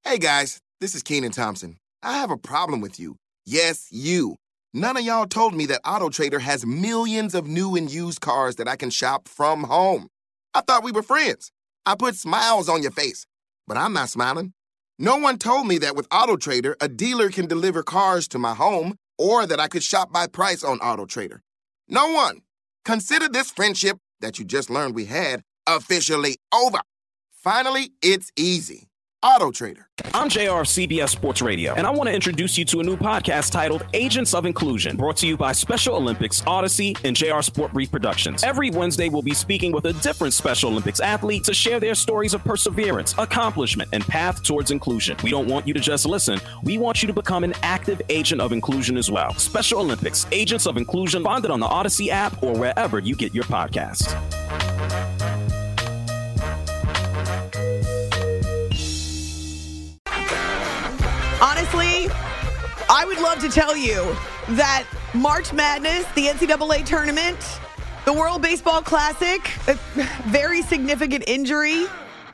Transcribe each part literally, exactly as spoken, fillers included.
Hey guys, this is Keenan Thompson. I have a problem with you. Yes, you. None of y'all told me that AutoTrader has millions of new and used cars that I can shop from home. I thought we were friends. I put smiles on your face, but I'm not smiling. No one told me that with AutoTrader, a dealer can deliver cars to my home or that I could shop by price on AutoTrader. No one. Consider this friendship that you just learned we had officially over. Finally, it's easy. AutoTrader. I'm J R of C B S Sports Radio, and I want to introduce you to a new podcast titled Agents of Inclusion, brought to you by Special Olympics, Odyssey, and J R Sport Brief Productions. Every Wednesday, we'll be speaking with a different Special Olympics athlete to share their stories of perseverance, accomplishment, and path towards inclusion. We don't want you to just listen. We want you to become an active agent of inclusion as well. Special Olympics, Agents of Inclusion, find it on the Odyssey app or wherever you get your podcasts. Honestly, I would love to tell you that March Madness, the N C double A tournament, the World Baseball Classic, a very significant injury,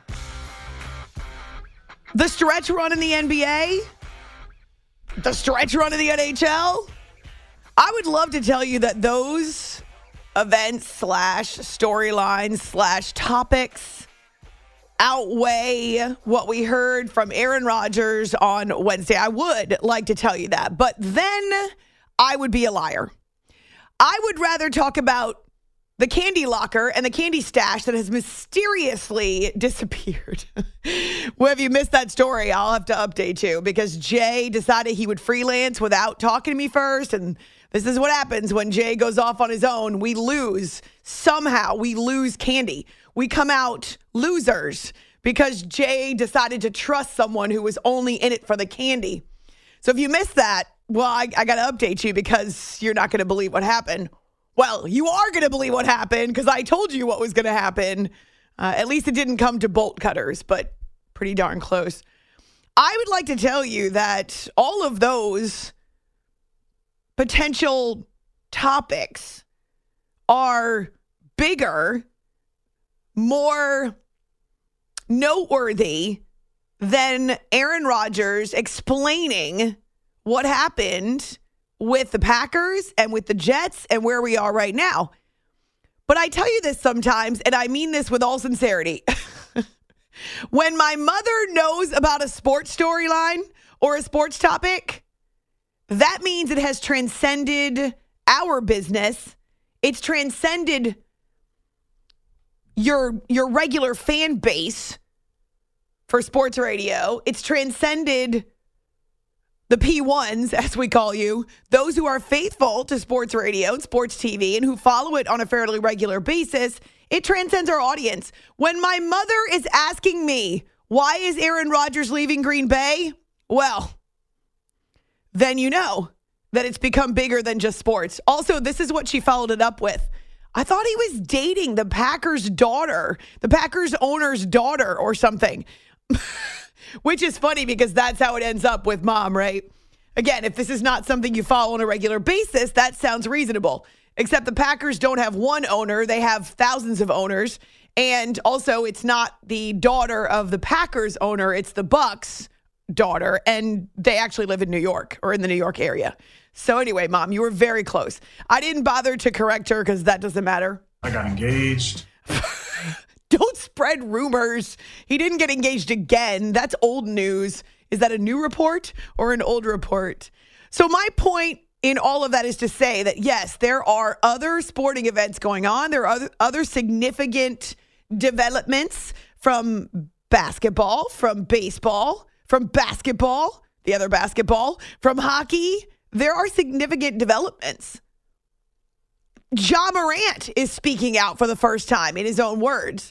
the stretch run in the N B A, the stretch run in the N H L. I would love to tell you that those events slash storylines slash topics outweigh what we heard from Aaron Rodgers on Wednesday. I would like to tell you that, but then I would be a liar. I would rather talk about the candy locker and the candy stash that has mysteriously disappeared. Well, if you missed that story, I'll have to update you because Jay decided he would freelance without talking to me first, and this is what happens when Jay goes off on his own. We lose. Somehow we lose candy. We come out losers because Jay decided to trust someone who was only in it for the candy. So if you missed that, well, I, I got to update you because you're not going to believe what happened. Well, you are going to believe what happened because I told you what was going to happen. Uh, at least it didn't come to bolt cutters, but pretty darn close. I would like to tell you that all of those potential topics are bigger, more noteworthy than Aaron Rodgers explaining what happened with the Packers and with the Jets and where we are right now. But I tell you this sometimes, and I mean this with all sincerity. When my mother knows about a sports storyline or a sports topic, that means it has transcended our business. It's transcended your your regular fan base for sports radio. It's transcended the P ones, as we call you, those who are faithful to sports radio and sports T V and who follow it on a fairly regular basis. It transcends our audience. When my mother is asking me, why is Aaron Rodgers leaving Green Bay? Well, then you know that it's become bigger than just sports. Also, this is what she followed it up with. I thought he was dating the Packers' daughter, the Packers owner's daughter or something, which is funny because that's how it ends up with mom, right? Again, if this is not something you follow on a regular basis, that sounds reasonable. Except the Packers don't have one owner. They have thousands of owners. And also, it's not the daughter of the Packers owner. It's the Bucks' daughter. And they actually live in New York or in the New York area. So anyway, Mom, you were very close. I didn't bother to correct her because that doesn't matter. I got engaged. Don't spread rumors. He didn't get engaged again. That's old news. Is that a new report or an old report? So my point in all of that is to say that, yes, there are other sporting events going on. There are other, other significant developments from basketball, from baseball, from basketball, the other basketball, from hockey. There are significant developments. Ja Morant is speaking out for the first time in his own words.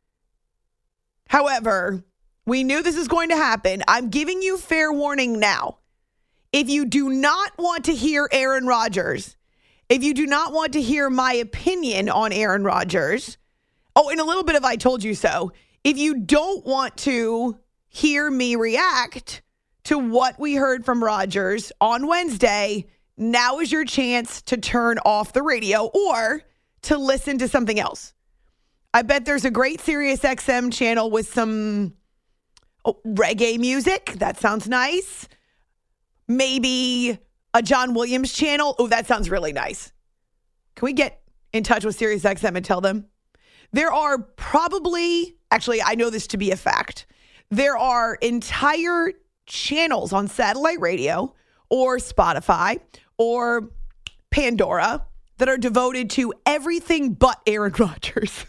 However, we knew this is going to happen. I'm giving you fair warning now. If you do not want to hear Aaron Rodgers, if you do not want to hear my opinion on Aaron Rodgers, oh, and a little bit of I told you so, if you don't want to hear me react to what we heard from Rodgers on Wednesday, now is your chance to turn off the radio or to listen to something else. I bet there's a great Sirius X M channel with some Oh, reggae music. That sounds nice. Maybe a John Williams channel. Oh, that sounds really nice. Can we get in touch with SiriusXM and tell them? There are probably, actually, I know this to be a fact. There are entire channels on satellite radio or Spotify or Pandora that are devoted to everything but Aaron Rodgers.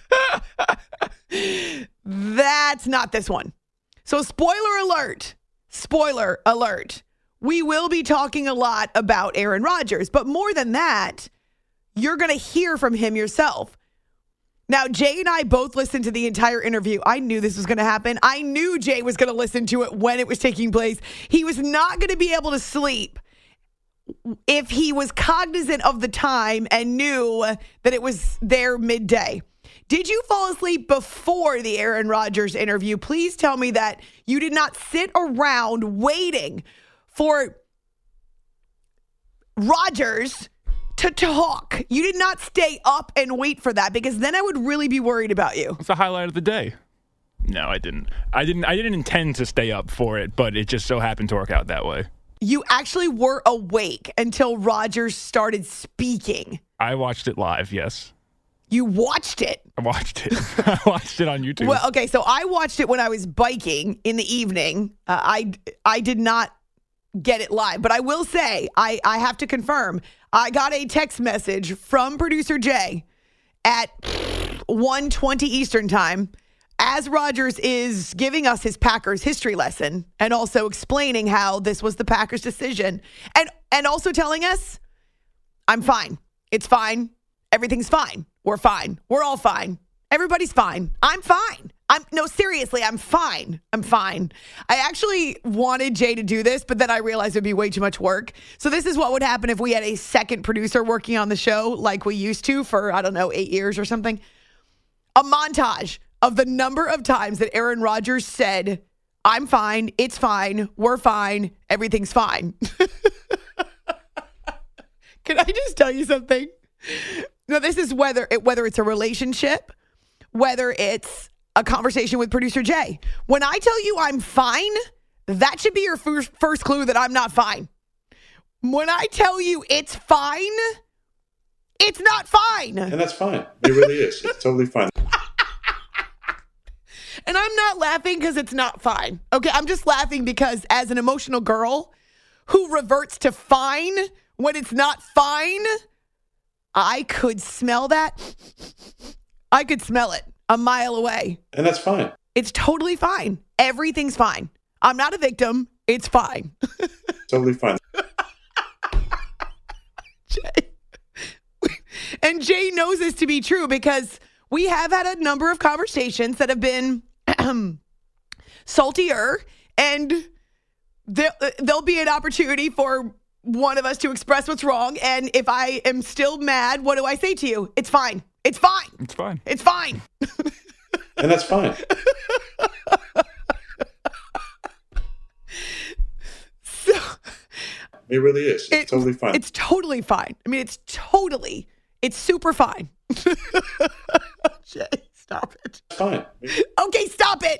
That's not this one. So spoiler alert, spoiler alert. We will be talking a lot about Aaron Rodgers, but more than that, you're going to hear from him yourself. Now, Jay and I both listened to the entire interview. I knew this was going to happen. I knew Jay was going to listen to it when it was taking place. He was not going to be able to sleep if he was cognizant of the time and knew that it was there midday. Did you fall asleep before the Aaron Rodgers interview? Please tell me that you did not sit around waiting for Rodgers to talk. You did not stay up and wait for that, because then I would really be worried about you. It's the highlight of the day. No, I didn't. I didn't. I didn't intend to stay up for it, but it just so happened to work out that way. You actually were awake until Rodgers started speaking. I watched it live, yes. You watched it? I watched it. I watched it on YouTube. Well, okay, so I watched it when I was biking in the evening. Uh, I, I did not get it live, but I will say, I, I have to confirm, I got a text message from producer Jay at one twenty Eastern time as Rodgers is giving us his Packers history lesson and also explaining how this was the Packers' decision, and and also telling us, I'm fine. It's fine. Everything's fine. We're fine. We're all fine. Everybody's fine. I'm fine. I'm no, seriously, I'm fine. I'm fine. I actually wanted Jay to do this, but then I realized it'd be way too much work. So this is what would happen if we had a second producer working on the show like we used to for, I don't know, eight years or something. A montage of the number of times that Aaron Rodgers said, I'm fine, it's fine, we're fine, everything's fine. Can I just tell you something? No, this is whether it, whether it's a relationship, whether it's a conversation with producer Jay. When I tell you I'm fine, that should be your first, first clue that I'm not fine. When I tell you it's fine, it's not fine. And that's fine. It really is. It's totally fine. And I'm not laughing because it's not fine. Okay, I'm just laughing because as an emotional girl who reverts to fine when it's not fine, I could smell that. I could smell it a mile away. And that's fine. It's totally fine. Everything's fine. I'm not a victim. It's fine. Totally fine. Jay. And Jay knows this to be true because we have had a number of conversations that have been saltier, and there, there'll be an opportunity for one of us to express what's wrong. And if I am still mad, what do I say to you? It's fine. It's fine. It's fine. It's fine. And that's fine. So, it really is. It's it, totally fine. It's totally fine. I mean, it's totally, it's super fine. Jay, stop it. It's fine. Okay, stop it.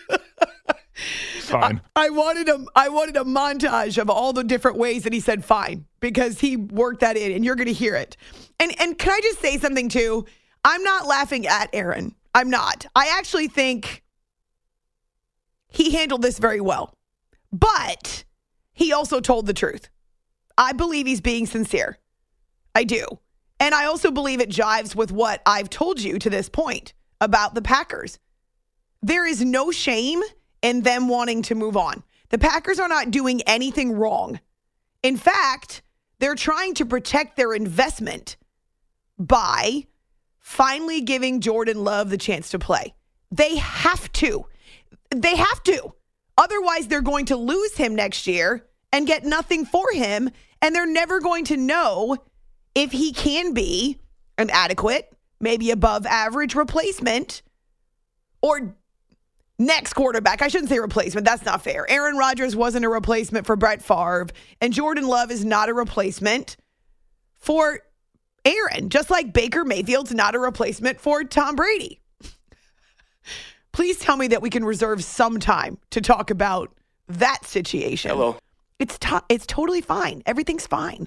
Fine. I, I wanted a I wanted a montage of all the different ways that he said fine, because he worked that in, and you're going to hear it. And and can I just say something too? I'm not laughing at Aaron. I'm not. I actually think he handled this very well. But he also told the truth. I believe he's being sincere. I do. And I also believe it jives with what I've told you to this point about the Packers. There is no shame in them wanting to move on. The Packers are not doing anything wrong. In fact, they're trying to protect their investment by finally giving Jordan Love the chance to play. They have to. They have to. Otherwise, they're going to lose him next year and get nothing for him, and they're never going to know if he can be an adequate, maybe above average replacement or next quarterback. I shouldn't say replacement. That's not fair. Aaron Rodgers wasn't a replacement for Brett Favre, and Jordan Love is not a replacement for Aaron, just like Baker Mayfield's not a replacement for Tom Brady. Please tell me that we can reserve some time to talk about that situation. Hello. It's to- it's totally fine. Everything's fine.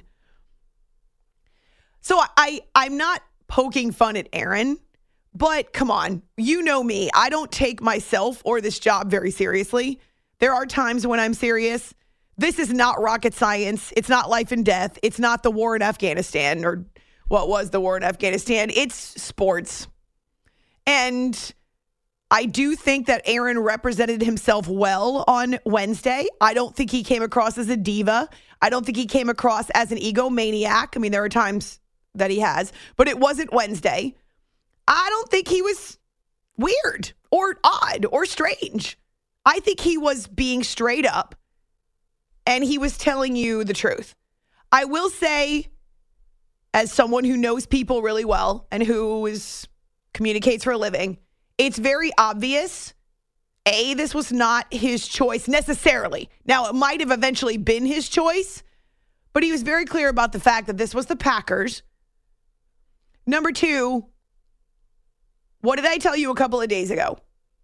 So I I'm not poking fun at Aaron, but come on, you know me. I don't take myself or this job very seriously. There are times when I'm serious. This is not rocket science. It's not life and death. It's not the war in Afghanistan or what was the war in Afghanistan. It's sports. And I do think that Aaron represented himself well on Wednesday. I don't think he came across as a diva. I don't think he came across as an egomaniac. I mean, there are times that he has, but it wasn't Wednesday. I don't think he was weird or odd or strange. I think he was being straight up and he was telling you the truth. I will say, as someone who knows people really well and who is communicates for a living, it's very obvious, A, this was not his choice necessarily. Now, it might have eventually been his choice, but he was very clear about the fact that this was the Packers. Number two, what did I tell you a couple of days ago?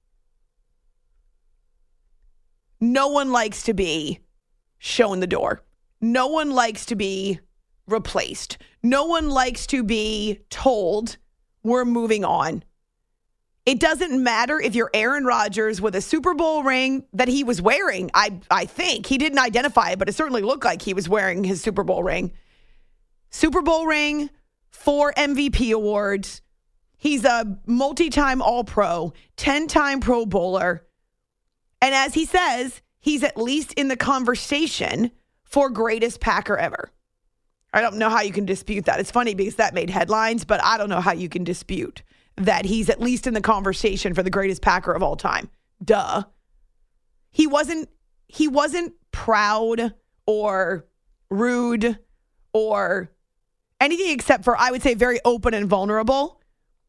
No one likes to be shown the door. No one likes to be replaced. No one likes to be told we're moving on. It doesn't matter if you're Aaron Rodgers with a Super Bowl ring that he was wearing. I, I think he didn't identify it, but it certainly looked like he was wearing his Super Bowl ring. Super Bowl ring, four M V P awards. He's a multi-time All-Pro, ten-time Pro Bowler. And as he says, he's at least in the conversation for greatest Packer ever. I don't know how you can dispute that. It's funny because that made headlines, but I don't know how you can dispute that he's at least in the conversation for the greatest Packer of all time. Duh. He wasn't he wasn't proud or rude or anything except for, I would say, very open and vulnerable.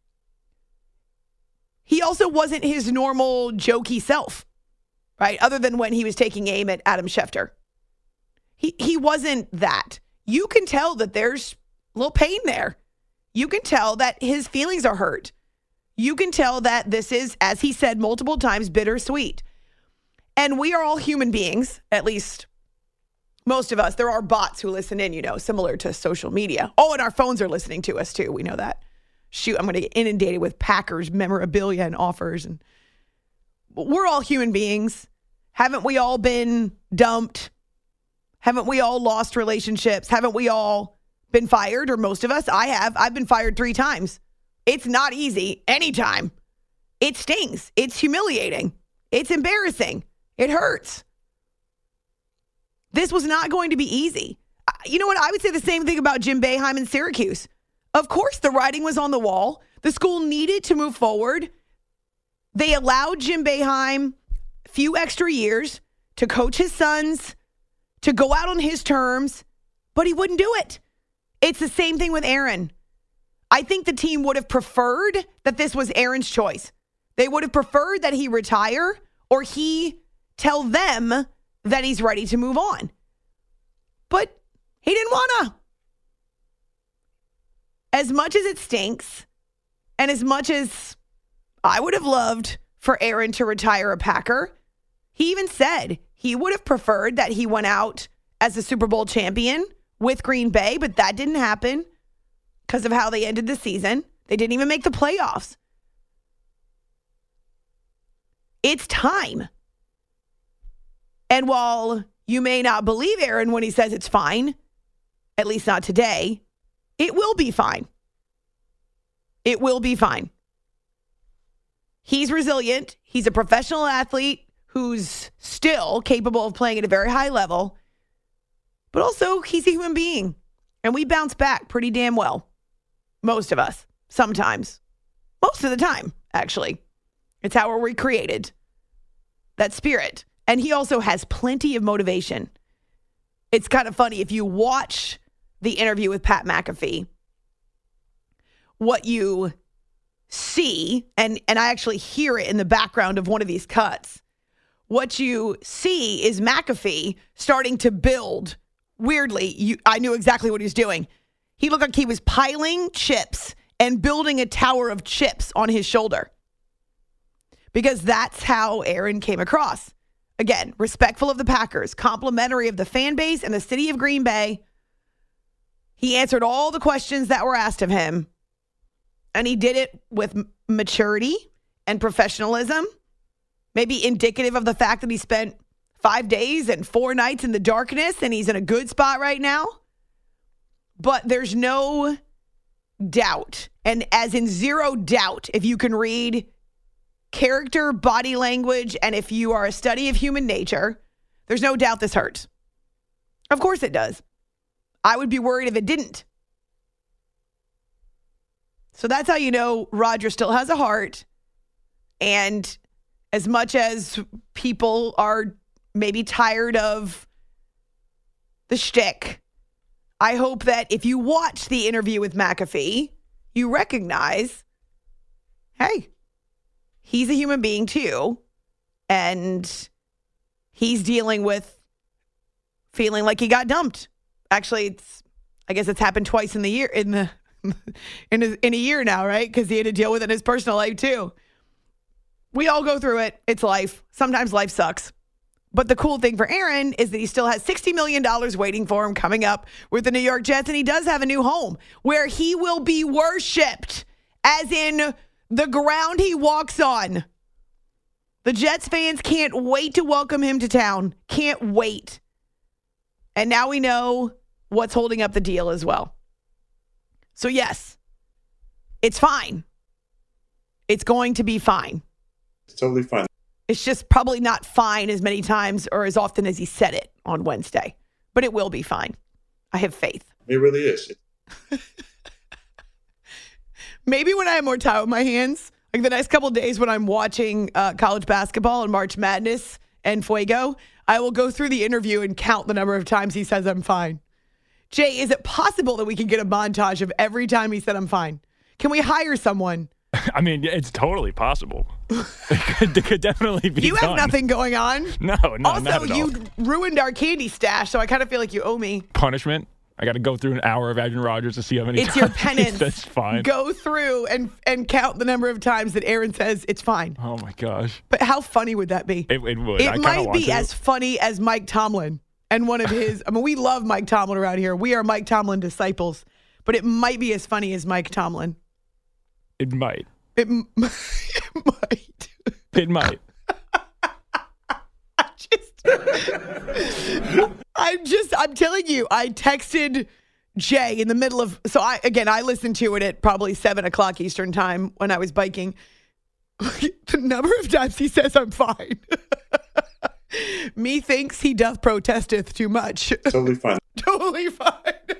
He also wasn't his normal jokey self, right? Other than when he was taking aim at Adam Schefter. He he wasn't that. You can tell that there's a little pain there. You can tell that his feelings are hurt. You can tell that this is, as he said multiple times, bittersweet. And we are all human beings, at least most of us. There are bots who listen in, you know, similar to social media. Oh, and our phones are listening to us too. We know that. Shoot, I'm going to get inundated with Packers memorabilia and offers. And we're all human beings. Haven't we all been dumped? Haven't we all lost relationships? Haven't we all been fired? Or most of us? I have. I've been fired three times. It's not easy anytime. It stings. It's humiliating. It's embarrassing. It hurts. This was not going to be easy. You know what? I would say the same thing about Jim Boeheim in Syracuse. Of course, the writing was on the wall. The school needed to move forward. They allowed Jim Boeheim a few extra years to coach his sons, to go out on his terms, but he wouldn't do it. It's the same thing with Aaron. I think the team would have preferred that this was Aaron's choice. They would have preferred that he retire or he tell them that he's ready to move on. But he didn't want to. As much as it stinks, and as much as I would have loved for Aaron to retire a Packer, he even said he would have preferred that he went out as a Super Bowl champion with Green Bay, but that didn't happen because of how they ended the season. They didn't even make the playoffs. It's time. And while you may not believe Aaron when he says it's fine, at least not today, it will be fine. It will be fine. He's resilient. He's a professional athlete who's still capable of playing at a very high level. But also, he's a human being. And we bounce back pretty damn well. Most of us. Sometimes. Most of the time, actually. It's how we're recreated. That spirit. And he also has plenty of motivation. It's kind of funny. If you watch the interview with Pat McAfee, what you see, and, and I actually hear it in the background of one of these cuts, what you see is McAfee starting to build. Weirdly, you, I knew exactly what he was doing. He looked like he was piling chips and building a tower of chips on his shoulder. because that's how Aaron came across. Again, respectful of the Packers, complimentary of the fan base and the city of Green Bay. He answered all the questions that were asked of him, and he did it with maturity and professionalism, maybe indicative of the fact that he spent five days and four nights in the darkness, and he's in a good spot right now. But there's no doubt, and as in zero doubt, if you can read character, body language, and if you are a study of human nature, there's no doubt this hurts. Of course it does. I would be worried if it didn't. So that's how you know Roger still has a heart. And as much as people are maybe tired of the shtick, I hope that if you watch the interview with McAfee, you recognize, hey, he's a human being too. And he's dealing with feeling like he got dumped. Actually, it's, I guess it's happened twice in the year, in the, in a, in a year now, right? Because he had to deal with it in his personal life too. We all go through it. It's life. Sometimes life sucks. But the cool thing for Aaron is that he still has sixty million dollars waiting for him coming up with the New York Jets. And he does have a new home where he will be worshipped, as in the ground he walks on. The Jets fans can't wait to welcome him to town. Can't wait. And now we know what's holding up the deal as well. So yes, it's fine. It's going to be fine. It's totally fine. It's just probably not fine as many times or as often as he said it on Wednesday. But it will be fine. I have faith. It really is. Maybe when I have more time on my hands, like the next couple of days when I'm watching uh, college basketball and March Madness and Fuego, I will go through the interview and count the number of times he says I'm fine. Jay, is it possible that we can get a montage of every time he said I'm fine? Can we hire someone? I mean, it's totally possible. It could, it could definitely be You have done. nothing going on. No, no, also, not at all. you ruined our candy stash, so I kind of feel like you owe me. Punishment? I got to go through an hour of Aaron Rodgers to see how many It's times your penance. That's fine. Go through and and count the number of times that Aaron says it's fine. Oh, my gosh. But how funny would that be? It, it would. It I kinda might want be to. as funny as Mike Tomlin and one of his. I mean, we love Mike Tomlin around here. We are Mike Tomlin disciples. But it might be as funny as Mike Tomlin. It might. It, m- it might. It might. I just, I'm just, I'm telling you, I texted Jay in the middle of, so I, again, I listened to it at probably seven o'clock Eastern time when I was biking. The number of times he says I'm fine. Me thinks he doth protesteth too much. Totally fine. Totally fine.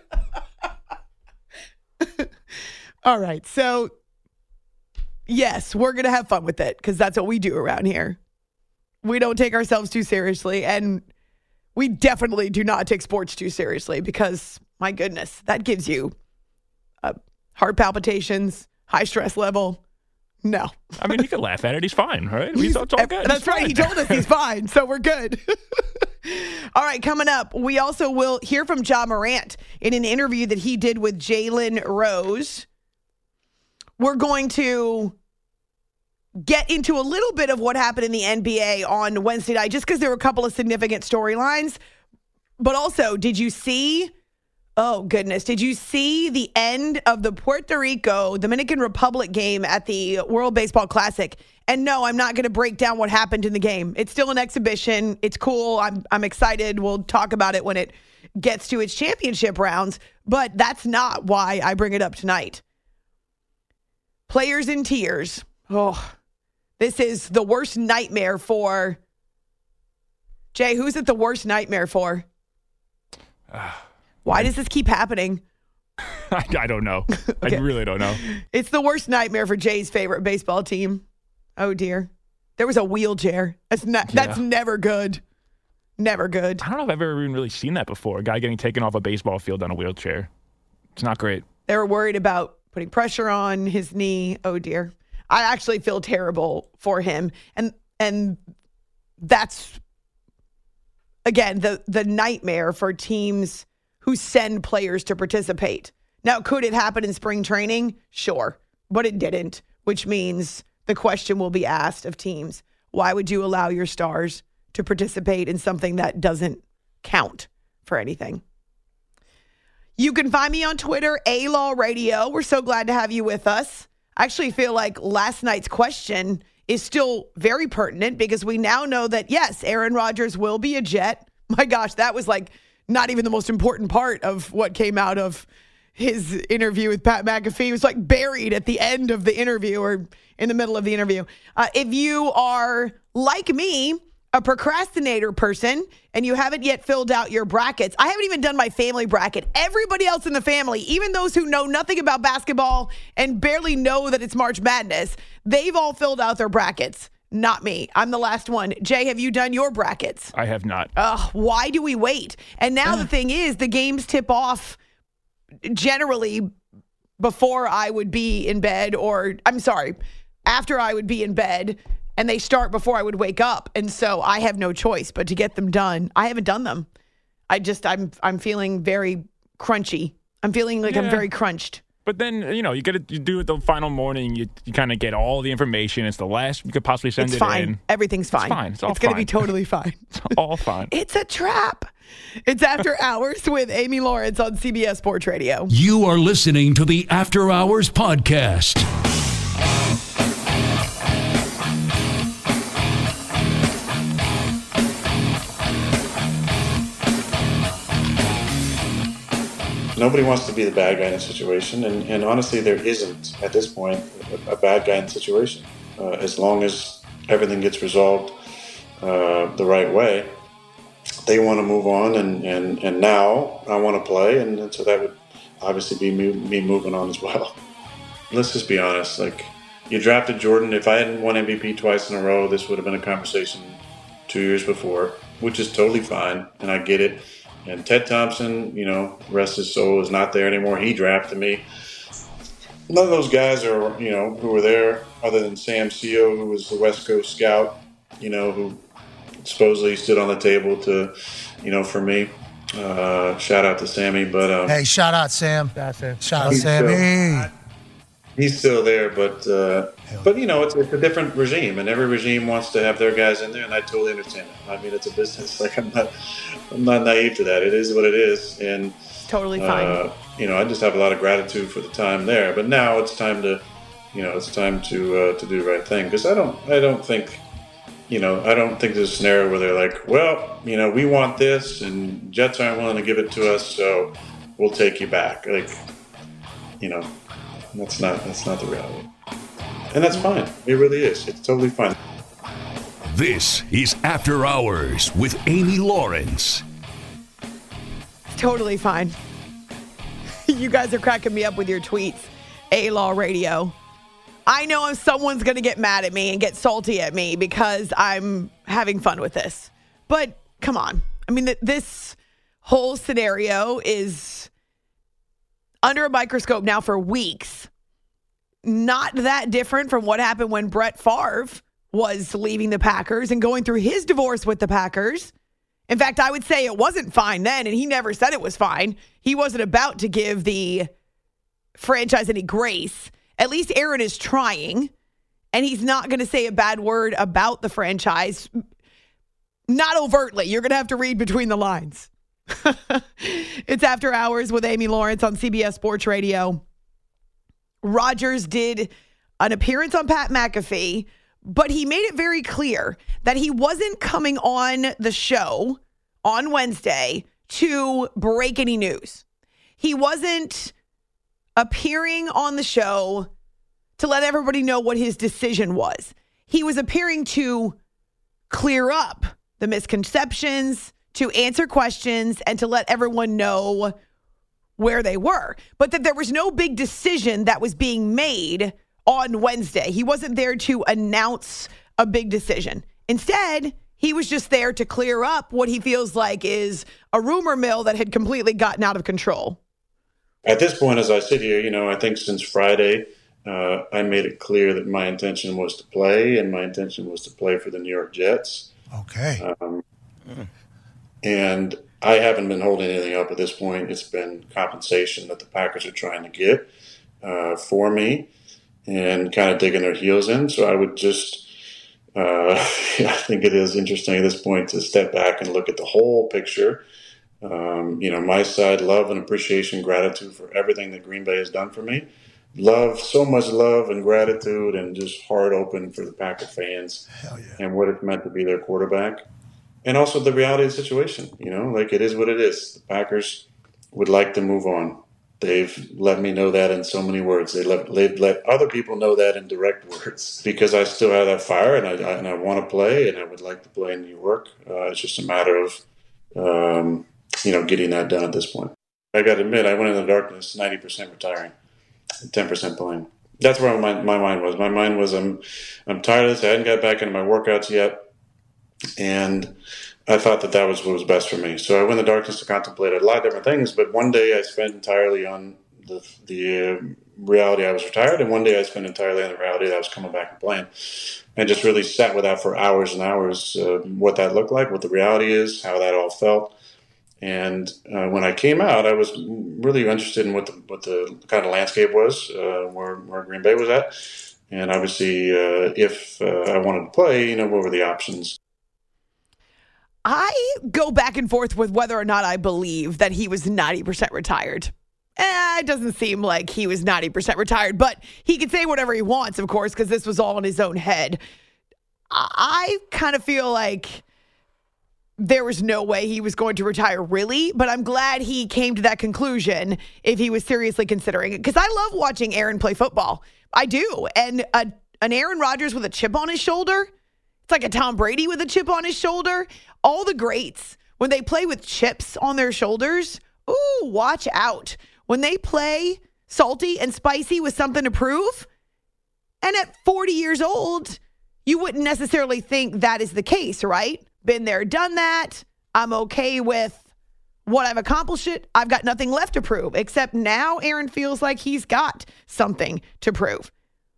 All right. So, yes, we're going to have fun with it because that's what we do around here. We don't take ourselves too seriously, and we definitely do not take sports too seriously because, my goodness, that gives you uh, heart palpitations, high stress level. No. I mean, you can laugh at it. He's fine, right? He's, it's all good. That's He's right. fine. He told us he's fine, so we're good. All right, coming up, we also will hear from Ja Morant in an interview that he did with Jalen Rose. We're going to get into a little bit of what happened in the N B A on Wednesday night, just because there were a couple of significant storylines. But also, did you see, oh goodness, did you see the end of the Puerto Rico Dominican Republic game at the World Baseball Classic? And no, I'm not going to break down what happened in the game. It's still an exhibition. It's cool. I'm I'm excited. We'll talk about it when it gets to its championship rounds. But that's not why I bring it up tonight. Players in tears. Oh, this is the worst nightmare for... Jay, who's it the worst nightmare for? Why does this keep happening? I, I don't know. Okay. I really don't know. It's the worst nightmare for Jay's favorite baseball team. Oh, dear. There was a wheelchair. That's not, Yeah. that's never good. Never good. I don't know if I've ever even really seen that before. A guy getting taken off a baseball field on a wheelchair. It's not great. They were worried about putting pressure on his knee. Oh, dear. I actually feel terrible for him. And and that's, again, the, the nightmare for teams who send players to participate. Now, could it happen in spring training? Sure. But it didn't, which means the question will be asked of teams. Why would you allow your stars to participate in something that doesn't count for anything? You can find me on Twitter, A-Law Radio. We're so glad to have you with us. I actually feel like last night's question is still very pertinent because we now know that, yes, Aaron Rodgers will be a Jet. My gosh, that was like not even the most important part of what came out of his interview with Pat McAfee. It was like buried at the end of the interview or in the middle of the interview. Uh, if you are like me, a procrastinator person, and you haven't yet filled out your brackets, I haven't even done my family bracket. Everybody else in the family, even those who know nothing about basketball and barely know that it's March Madness, they've all filled out their brackets. Not me. I'm the last one. Jay, have you done your brackets? I have not. Ugh, why do we wait? And now the thing is, the games tip off generally before I would be in bed, or I'm sorry, after I would be in bed, and they start before I would wake up. And so I have no choice but to get them done. I haven't done them. I just, I'm I'm feeling very crunchy. I'm feeling like yeah. I'm very crunched. But then, you know, you got to do it the final morning. You you kind of get all the information. It's the last you could possibly send it's it fine. in. Everything's fine. It's fine. It's all it's fine. It's going to be totally fine. It's all fine. It's a trap. It's After Hours with Amy Lawrence on C B S Sports Radio. You are listening to the After Hours podcast. Nobody wants to be the bad guy in a situation, and, and honestly, there isn't, at this point, a, a bad guy in the situation. Uh, as long as everything gets resolved uh, the right way, they want to move on, and, and, and now I want to play, and, and so that would obviously be me, me moving on as well. Let's just be honest. Like, you drafted Jordan. If I hadn't won M V P twice in a row, this would have been a conversation two years before, which is totally fine, and I get it. And Ted Thompson, you know, rest his soul, is not there anymore. He drafted me. None of those guys are, you know, who were there other than Sam Seo, who was the West Coast scout, you know, who supposedly stood on the table to, you know, for me. Uh, shout out to Sammy. But um, hey, shout out, Sam. Shout out, Sammy. Still, he's still there, but, uh, but you know, it's, it's a different regime, and every regime wants to have their guys in there, and I totally understand it. I mean, it's a business. Like, I'm not, I'm not naive to that. It is what it is, and totally fine. Uh, you know, I just have a lot of gratitude for the time there. But now it's time to, you know, it's time to uh, to do the right thing, because I don't, I don't think, you know, I don't think there's a scenario where they're like, well, you know, we want this, and Jets aren't willing to give it to us, so we'll take you back. Like, you know, that's not that's not the reality. And that's fine. It really is. It's totally fine. This is After Hours with Amy Lawrence. Totally fine. You guys are cracking me up with your tweets. A-Law Radio. I know someone's going to get mad at me and get salty at me because I'm having fun with this. But come on. I mean, this whole scenario is under a microscope now for weeks. Not that different from what happened when Brett Favre was leaving the Packers and going through his divorce with the Packers. In fact, I would say it wasn't fine then, and he never said it was fine. He wasn't about to give the franchise any grace. At least Aaron is trying, and he's not going to say a bad word about the franchise. Not overtly. You're going to have to read between the lines. It's After Hours with Amy Lawrence on C B S Sports Radio. Rodgers did an appearance on Pat McAfee, but he made it very clear that he wasn't coming on the show on Wednesday to break any news. He wasn't appearing on the show to let everybody know what his decision was. He was appearing to clear up the misconceptions, to answer questions, and to let everyone know where they were. But that there was no big decision that was being made on Wednesday. He wasn't there to announce a big decision. Instead, he was just there to clear up what he feels like is a rumor mill that had completely gotten out of control. At this point, as I sit here, you know, I think since Friday, uh, I made it clear that my intention was to play, and my intention was to play for the New York Jets. Okay. Um, mm. And I haven't been holding anything up at this point. It's been compensation that the Packers are trying to get uh, for me. and kind of digging their heels in. So I would just, uh, I think it is interesting at this point to step back and look at the whole picture. Um, you know, my side, love and appreciation, gratitude for everything that Green Bay has done for me. Love, so much love and gratitude, and just heart open for the Packer fans. Hell yeah. And what it's meant to be their quarterback. And also the reality of the situation, you know, like it is what it is. The Packers would like to move on. They've let me know that in so many words. They let, they've let other people know that in direct words, because I still have that fire, and I, I, and I want to play, and I would like to play in New York. Uh, it's just a matter of, um, you know, getting that done at this point. I got to admit, I went in the darkness, ninety percent retiring, ten percent playing. That's where my, my mind was. My mind was, I'm, I'm tired of this. I hadn't got back into my workouts yet. And I thought that that was what was best for me. So I went in the darkness to contemplate a lot of different things. But one day I spent entirely on the, the uh, reality I was retired. And one day I spent entirely on the reality that I was coming back and playing. And just really sat with that for hours and hours, uh, what that looked like, what the reality is, how that all felt. And uh, when I came out, I was really interested in what the, what the kind of landscape was, uh, where, where Green Bay was at. And obviously, uh, if uh, I wanted to play, you know, what were the options? I go back and forth with whether or not I believe that he was ninety percent retired. Eh, it doesn't seem like he was ninety percent retired, but he could say whatever he wants, of course, because this was all in his own head. I kind of feel like there was no way he was going to retire, really, but I'm glad he came to that conclusion if he was seriously considering it, because I love watching Aaron play football. I do. And a, an Aaron Rodgers with a chip on his shoulder, it's like a Tom Brady with a chip on his shoulder. All the greats, when they play with chips on their shoulders, ooh, watch out. When they play salty and spicy with something to prove, and at forty years old, you wouldn't necessarily think that is the case, right? Been there, done that. I'm okay with what I've accomplished. It. I've got nothing left to prove, except now Aaron feels like he's got something to prove.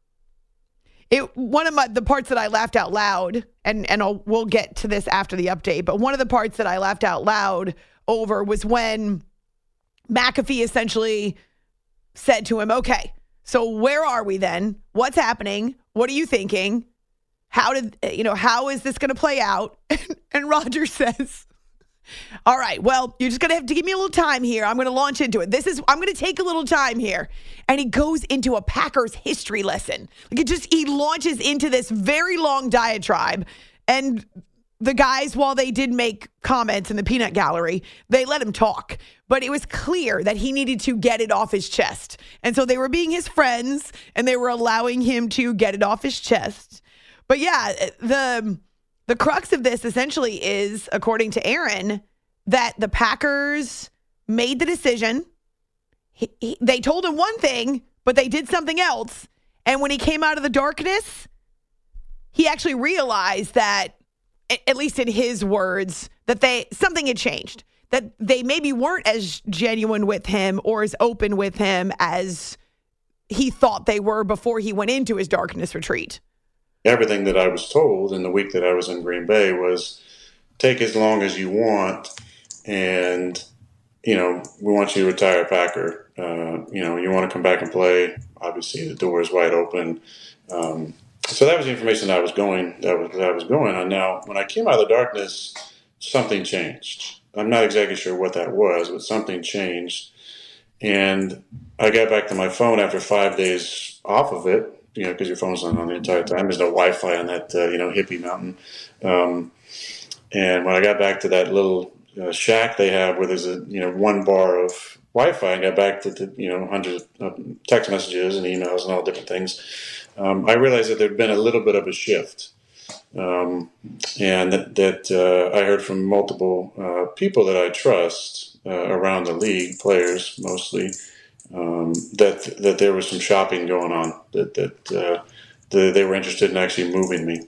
It, one of my, the parts that I laughed out loud, and, and I'll, we'll get to this after the update, but one of the parts that I laughed out loud over was when McAfee essentially said to him, okay, so where are we then? What's happening? What are you thinking? How did, you know, how is this going to play out? And, and Roger says, all right, well, you're just going to have to give me a little time here. I'm going to launch into it. This is, I'm going to take a little time here. And he goes into a Packers history lesson. Like it just, he launches into this very long diatribe. And the guys, while they did make comments in the peanut gallery, they let him talk. But it was clear that he needed to get it off his chest. And so they were being his friends and they were allowing him to get it off his chest. But yeah, the the crux of this essentially is, according to Aaron, that the Packers made the decision. He, he, they told him one thing, but they did something else. And when he came out of the darkness, he actually realized that, at least in his words, that they something had changed. That they maybe weren't as genuine with him or as open with him as he thought they were before he went into his darkness retreat. Everything that I was told in the week that I was in Green Bay was take as long as you want, and, you know, we want you to retire Packer. Uh, you know, you want to come back and play. Obviously, the door is wide open. Um, so that was the information that I was going that was that I was going on. Now, when I came out of the darkness, something changed. I'm not exactly sure what that was, but something changed. And I got back to my phone after five days off of it. You know, because your phone's not on the entire time. There's no Wi-Fi on that, uh, you know, hippie mountain. Um, and when I got back to that little uh, shack they have where there's a, you know, one bar of Wi-Fi, I got back to the, you know, hundreds of text messages and emails and all different things. Um, I realized that there'd been a little bit of a shift. Um, and that, that uh, I heard from multiple uh, people that I trust uh, around the league, players mostly, Um, that that there was some shopping going on, that that uh, the, they were interested in actually moving me.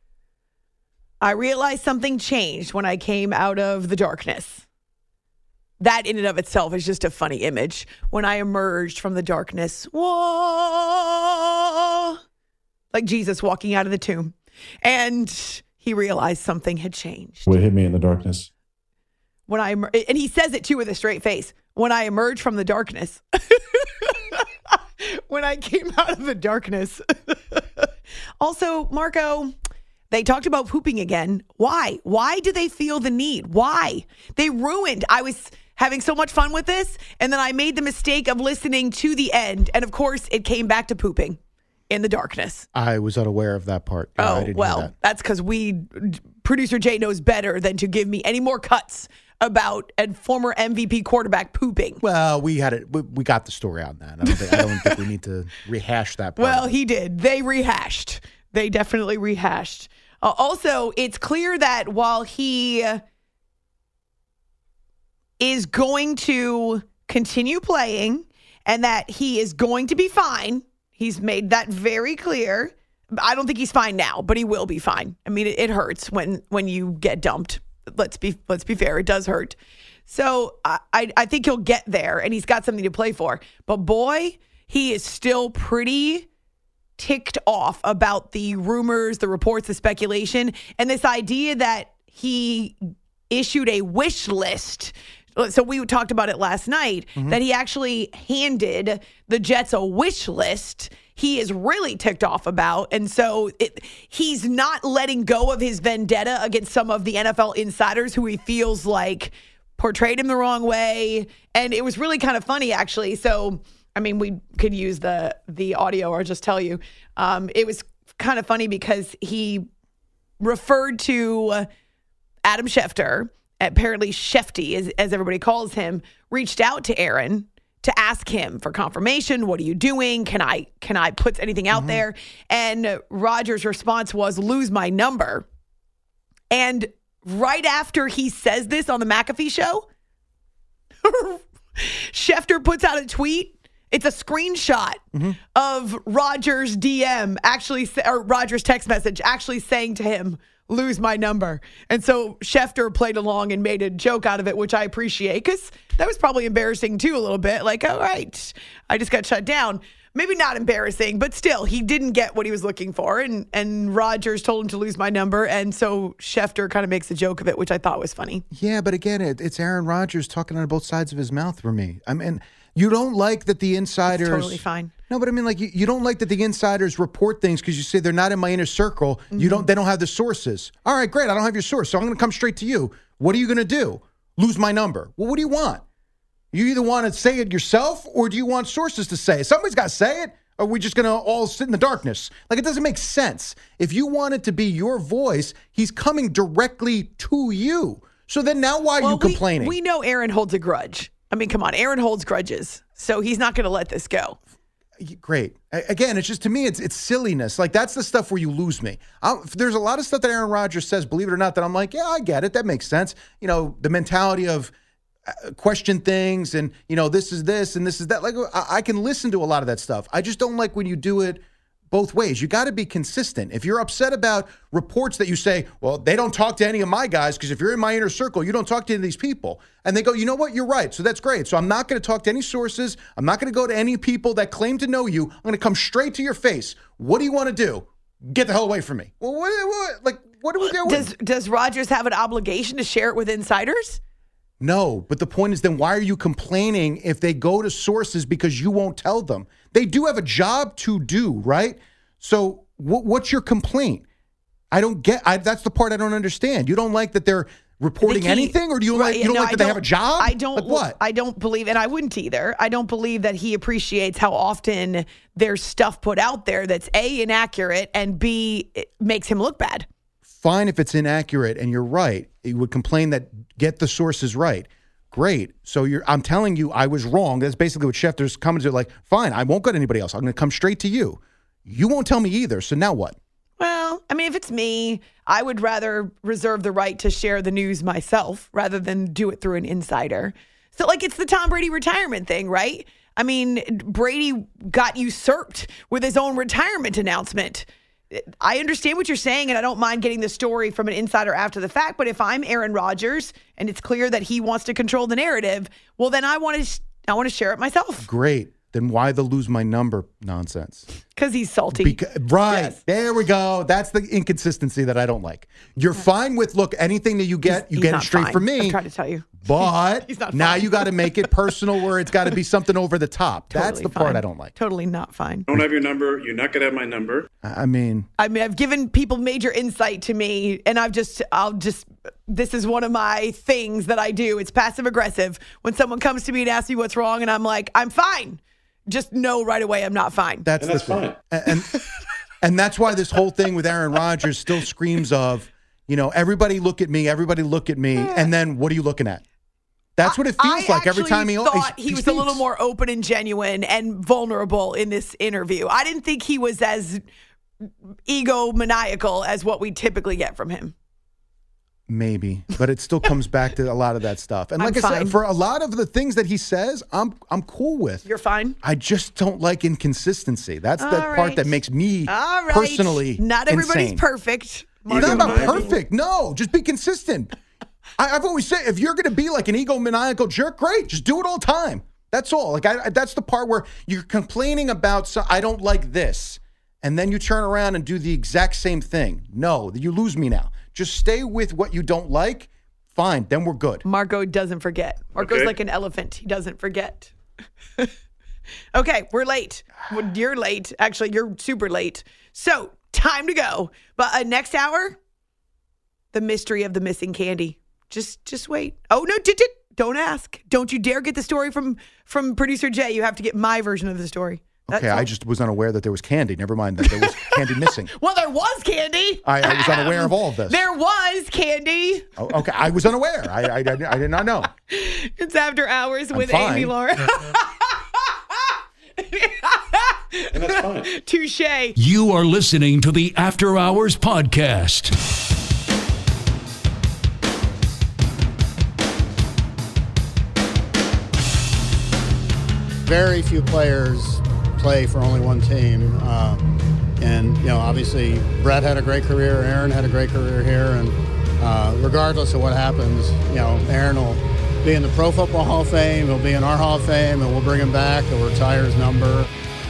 I realized something changed when I came out of the darkness. That in and of itself is just a funny image. When I emerged from the darkness, whoa, like Jesus walking out of the tomb. And he realized something had changed. What hit me in the darkness? When I emer- and he says it too with a straight face. When I emerged from the darkness. when I came out of the darkness. Also, Marco, they talked about pooping again. Why? Why do they feel the need? Why? They ruined. I was having so much fun with this, and then I made the mistake of listening to the end, and of course, it came back to pooping in the darkness. I was unaware of that part. Oh, I didn't well, hear that. that's because we, producer Jay knows better than to give me any more cuts about a former M V P quarterback pooping. Well, we had it. We, we got the story on that. I don't think, I don't think we need to rehash that part. Well, he did. They rehashed. They definitely rehashed. Uh, also, it's clear that while he is going to continue playing and that he is going to be fine, he's made that very clear. I don't think he's fine now, but he will be fine. I mean, it, it hurts when when you get dumped. Let's be let's be fair. It does hurt. So I, I I think he'll get there, and he's got something to play for. But boy, he is still pretty ticked off about the rumors, the reports, the speculation, and this idea that he issued a wish list. So we talked about it last night, mm-hmm. that he actually handed the Jets a wish list. He is really ticked off about. And so it, he's not letting go of his vendetta against some of the N F L insiders who he feels like portrayed him the wrong way. And it was really kind of funny, actually. So, I mean, we could use the the audio or just tell you. Um, it was kind of funny because he referred to Adam Schefter, apparently Shefty, as, as everybody calls him, reached out to Aaron to ask him for confirmation. What are you doing? Can I can I put anything out mm-hmm. there? And Rodgers' response was, lose my number. And right after he says this on the McAfee show, Schefter puts out a tweet. It's a screenshot mm-hmm. of Rodgers' D M actually, or Rodgers' text message actually saying to him, lose my number. And so Schefter played along and made a joke out of it, which I appreciate because that was probably embarrassing too a little bit. Like, all right, I just got shut down. Maybe not embarrassing, but still, he didn't get what he was looking for. And and Rodgers told him to lose my number. And so Schefter kind of makes a joke of it, which I thought was funny. Yeah, but again, it, it's Aaron Rodgers talking on both sides of his mouth for me. I mean, you don't like that the insiders... It's totally fine. No, but I mean, like, you, you don't like that the insiders report things because you say they're not in my inner circle. Mm-hmm. You don't. They don't have the sources. All right, great. I don't have your source, so I'm going to come straight to you. What are you going to do? Lose my number? Well, what do you want? You either want to say it yourself or do you want sources to say it? Somebody's got to say it. Or are we just going to all sit in the darkness? Like, it doesn't make sense. If you want it to be your voice, he's coming directly to you. So then now why are well, you complaining? We, we know Aaron holds a grudge. I mean, come on. Aaron holds grudges. So he's not going to let this go. Great. Again, it's just, to me, it's it's silliness. Like, that's the stuff where you lose me. I'm, there's a lot of stuff that Aaron Rodgers says, believe it or not, that I'm like, yeah, I get it. That makes sense. You know, the mentality of uh, question things and, you know, this is this and this is that. Like, I, I can listen to a lot of that stuff. I just don't like when you do it both ways. You got to be consistent. If you're upset about reports that you say, well, they don't talk to any of my guys because if you're in my inner circle, you don't talk to any of these people. And they go, you know what? You're right. So that's great. So I'm not going to talk to any sources. I'm not going to go to any people that claim to know you. I'm going to come straight to your face. What do you want to do? Get the hell away from me. Well, what, what like, what are we doing? Does, does Rodgers have an obligation to share it with insiders? No, but the point is then why are you complaining if they go to sources because you won't tell them? They do have a job to do, right? So w- what's your complaint? I don't get I, that's the part I don't understand. You don't like that they're reporting he, anything or do you right, like you don't no, like that I they don't, have a job? I don't like what? I don't believe, and I wouldn't either. I don't believe that he appreciates how often there's stuff put out there that's A, inaccurate, and B, it makes him look bad. Fine if it's inaccurate and you're right. You would complain that get the sources right. Great. So you're, I'm telling you I was wrong. That's basically what Schefter's comments are like, fine, I won't go to anybody else. I'm going to come straight to you. You won't tell me either. So now what? Well, I mean, if it's me, I would rather reserve the right to share the news myself rather than do it through an insider. So, like, it's the Tom Brady retirement thing, right? I mean, Brady got usurped with his own retirement announcement. I understand what you're saying, and I don't mind getting the story from an insider after the fact. But if I'm Aaron Rodgers and it's clear that he wants to control the narrative, well, then I want to I want to share it myself. Great. Then why the lose my number nonsense? Because he's salty. Beca- right. Yes. There we go. That's the inconsistency that I don't like. You're fine with, look, anything that you get, he's, you he's get it straight fine. from me. I'm trying to tell you. But He's not now fine. you got to make it personal where it's got to be something over the top. Totally That's the part fine. I don't like. Totally not fine. I don't have your number. You're not going to have my number. I mean, I mean, I've given people major insight to me, and I've just, I'll just, this is one of my things that I do. It's passive aggressive. When someone comes to me and asks me what's wrong, and I'm like, I'm fine. Just know right away I'm not fine. that's, And that's the thing. fine. And, and and that's why this whole thing with Aaron Rodgers still screams of, you know, everybody look at me, everybody look at me, and then what are you looking at? That's what it feels I like every time he thought he, he was speaks. a little more open and genuine and vulnerable in this interview. I didn't think he was as egomaniacal as what we typically get from him. Maybe, but it still comes back to a lot of that stuff. And like I'm I fine. said, for a lot of the things that he says, I'm I'm cool with. You're fine. I just don't like inconsistency. That's the All part right. that makes me All right. personally Not everybody's insane. perfect. You're Mark, not am I- perfect. No, just be consistent. I, I've always said, if you're going to be like an egomaniacal jerk, great. Just do it all the time. That's all. Like I, I- that's the part where you're complaining about. So, I don't like this, and then you turn around and do the exact same thing. No, you lose me now. Just stay with what you don't like. Fine, then we're good. Marco doesn't forget. Marco's Okay. like an elephant. He doesn't forget. Okay, we're late. Well, you're late. Actually, you're super late. So, time to go. But uh, next hour, the mystery of the missing candy. Just just wait. Oh, no, did, did, don't ask. Don't you dare get the story from, from producer Jay. You have to get my version of the story. That's Okay, I all. just was unaware that there was candy. Never mind that there was candy missing. Well, there was candy. I, I was unaware of all of this. There was candy. Oh, okay, I was unaware. I, I, I did not know. It's After Hours I'm with fine. Amy Laura. And that's fine. Touche. You are listening to the After Hours Podcast. Very few players play for only one team. Uh, and, you know, obviously Brett had a great career, Aaron had a great career here, and uh, regardless of what happens, you know, Aaron will be in the Pro Football Hall of Fame, he'll be in our Hall of Fame, and we'll bring him back, he'll retire his number.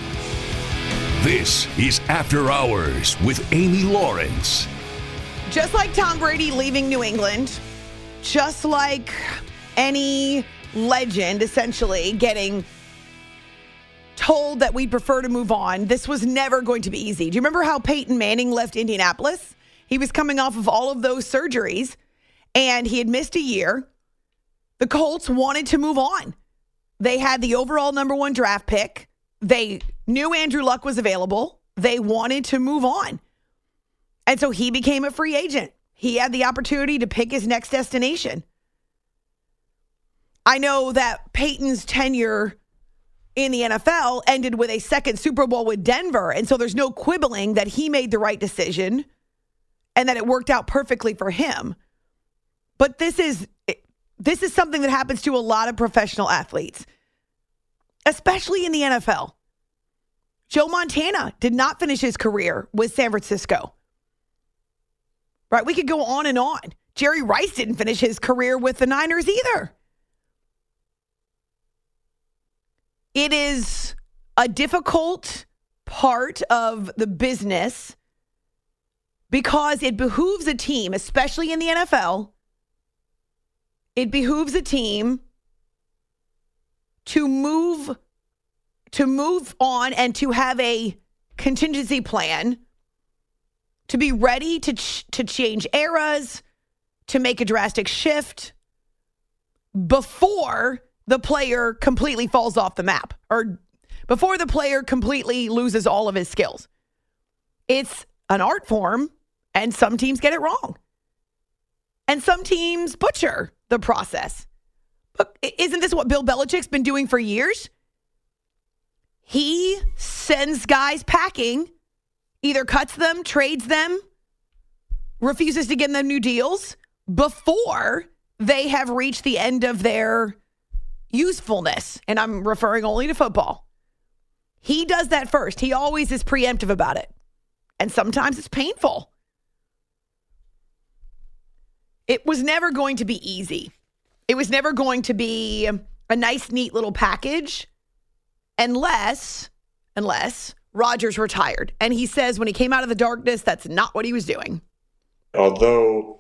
This is After Hours with Amy Lawrence. Just like Tom Brady leaving New England, just like any legend essentially getting told that we'd prefer to move on, this was never going to be easy. Do you remember how Peyton Manning left Indianapolis? He was coming off of all of those surgeries, and he had missed a year. The Colts wanted to move on. They had the overall number one draft pick. They knew Andrew Luck was available. They wanted to move on. And so he became a free agent. He had the opportunity to pick his next destination. I know that Peyton's tenure in the N F L ended with a second Super Bowl with Denver. And so there's no quibbling that he made the right decision and that it worked out perfectly for him. But this is this is something that happens to a lot of professional athletes, especially in the N F L. Joe Montana did not finish his career with San Francisco. Right? We could go on and on. Jerry Rice didn't finish his career with the Niners either. It is a difficult part of the business because it behooves a team, especially in the N F L, it behooves a team to move to move on and to have a contingency plan, to be ready to ch- to change eras, to make a drastic shift before the player completely falls off the map or before the player completely loses all of his skills. It's an art form, and some teams get it wrong. And some teams butcher the process. But isn't this what Bill Belichick's been doing for years? He sends guys packing, either cuts them, trades them, refuses to give them new deals before they have reached the end of their usefulness. And I'm referring only to football. He does that first. He always is preemptive about it. And sometimes it's painful. It was never going to be easy. It was never going to be a nice, neat little package unless, unless Rodgers retired. And he says when he came out of the darkness, that's not what he was doing. Although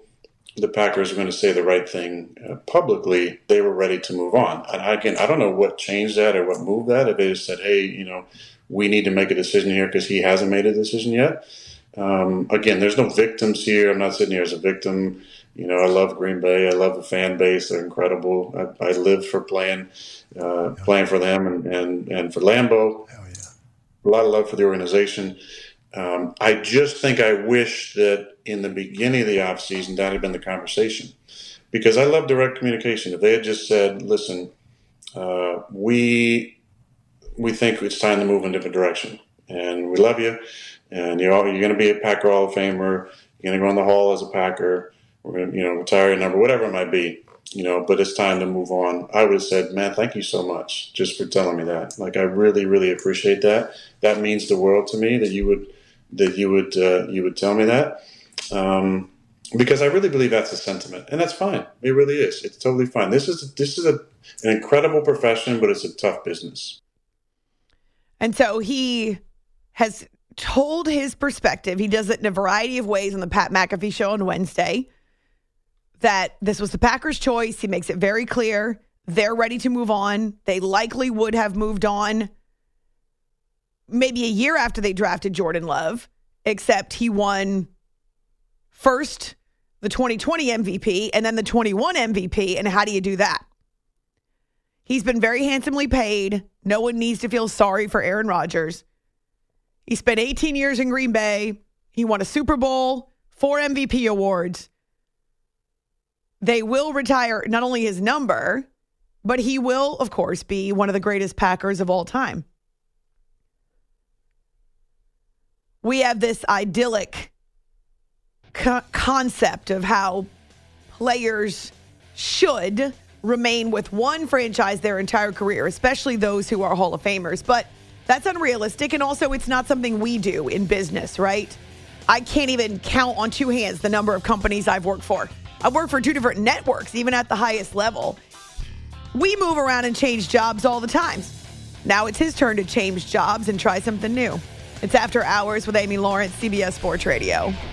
the Packers were going to say the right thing uh, publicly, they were ready to move on. And again, I don't know what changed that or what moved that. If they just said, hey, you know, we need to make a decision here because he hasn't made a decision yet. Um, again, there's no victims here. I'm not sitting here as a victim. You know, I love Green Bay. I love the fan base. They're incredible. I, I lived for playing, uh, playing for them and, and, and for Lambeau. Hell yeah. A lot of love for the organization. Um, I just think I wish that in the beginning of the offseason that had been the conversation, because I love direct communication. If they had just said, "Listen, uh, we we think it's time to move in a different direction, and we love you, and you're all, you're going to be a Packer Hall of Famer. You're going to go in the Hall as a Packer. We're going to, you know, retire your number, whatever it might be." You know, but it's time to move on. I would have said, man, thank you so much just for telling me that. Like, I really, really appreciate that. That means the world to me that you would that you would uh, you would tell me that, um, because I really believe that's a sentiment, and that's fine. It really is. It's totally fine. This is this is a, an incredible profession, but it's a tough business. And so he has told his perspective. He does it in a variety of ways on the Pat McAfee show on Wednesday. That this was the Packers' choice. He makes it very clear they're ready to move on. They likely would have moved on maybe a year after they drafted Jordan Love, except he won first the twenty twenty M V P and then the twenty-one M V P. And how do you do that? He's been very handsomely paid. No one needs to feel sorry for Aaron Rodgers. He spent eighteen years in Green Bay. He won a Super Bowl, four M V P awards. They will retire not only his number, but he will, of course, be one of the greatest Packers of all time. We have this idyllic co- concept of how players should remain with one franchise their entire career, especially those who are Hall of Famers. But that's unrealistic, and also it's not something we do in business, right? I can't even count on two hands the number of companies I've worked for. I've worked for two different networks, even at the highest level. We move around and change jobs all the time. Now it's his turn to change jobs and try something new. It's After Hours with Amy Lawrence, C B S Sports Radio.